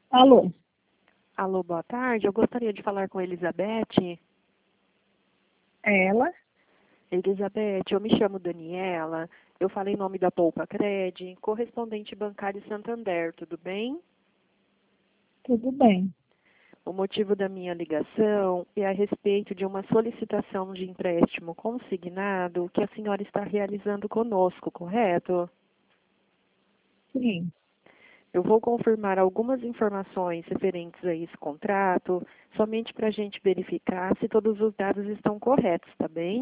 Alô, Alô, boa tarde. Eu gostaria de falar com Elizabeth. é ela? Elizabeth, eu me chamo Daniela. Eu falo em nome da Poupa Cred, correspondente bancário Santander, tudo bem? Tudo bem. O motivo da minha ligação é a respeito de uma solicitação de empréstimo consignado que a senhora está realizando conosco, correto? Sim, Eu vou confirmar algumas informações referentes a esse contrato, somente para a gente verificar se todos os dados estão corretos, tá bem?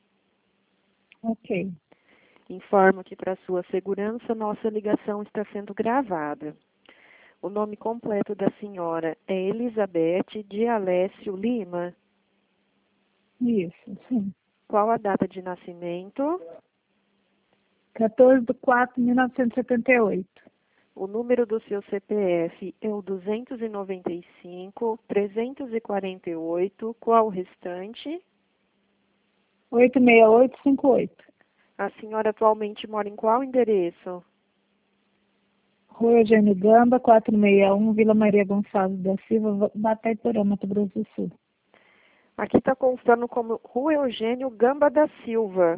ok. Informo que, para sua segurança, nossa ligação está sendo gravada. O nome completo da senhora é Elizabeth de Alessio Lima. Isso, sim. Qual a data de nascimento? 14/4/1978. O número do seu CPF é o 295, 348. Qual o restante? 86858. A senhora atualmente mora em qual endereço? Rua Eugênio Gamba, 461, Vila Maria Gonçalves da Silva, Batayporã, Mato Grosso do Sul. Aqui está constando como Rua Eugênio Gamba da Silva.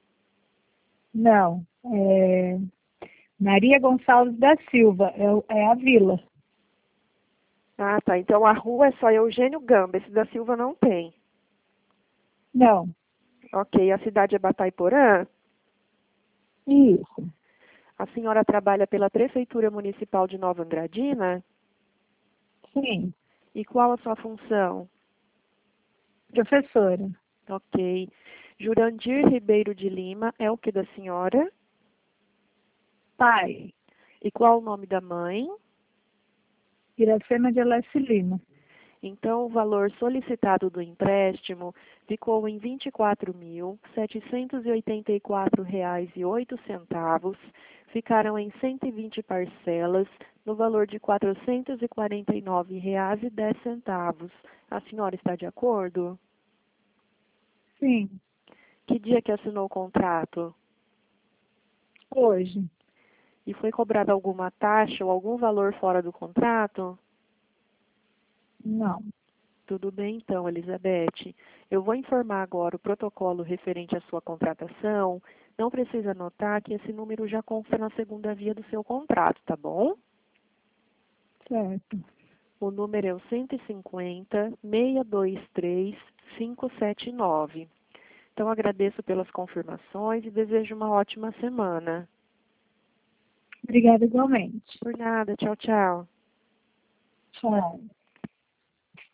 Não, Maria Gonçalves da Silva, é a vila. Ah, tá. Então a rua é só Eugênio Gamba. Esse da Silva não tem. Não, Ok. A cidade é Batayporã? isso, A senhora trabalha pela Prefeitura Municipal de Nova Andradina? sim. E qual a sua função? Professora, Ok. Jurandir Ribeiro de Lima é o que da senhora? pai, E qual o nome da mãe? Iracema de Alessio Lima. Então, o valor solicitado do empréstimo ficou em R$ 24.784,08. Ficaram em 120 parcelas, no valor de R$ 449,10. A senhora está de acordo? Sim, Que dia que assinou o contrato? hoje, E foi cobrada alguma taxa ou algum valor fora do contrato? não. Tudo bem, então, Elizabeth. Eu vou informar agora o protocolo referente à sua contratação. Não precisa anotar que esse número já consta na segunda via do seu contrato, tá bom? Certo. O número é o 150-623-579. Então, agradeço pelas confirmações e desejo uma ótima semana. Obrigada igualmente. Por nada. Tchau, tchau. Tchau.